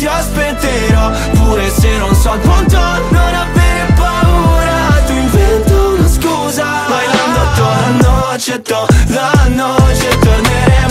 ti aspetterò, pure se non so il punto, non avere paura. Tu invento una scusa, bailando toda la noche torneremo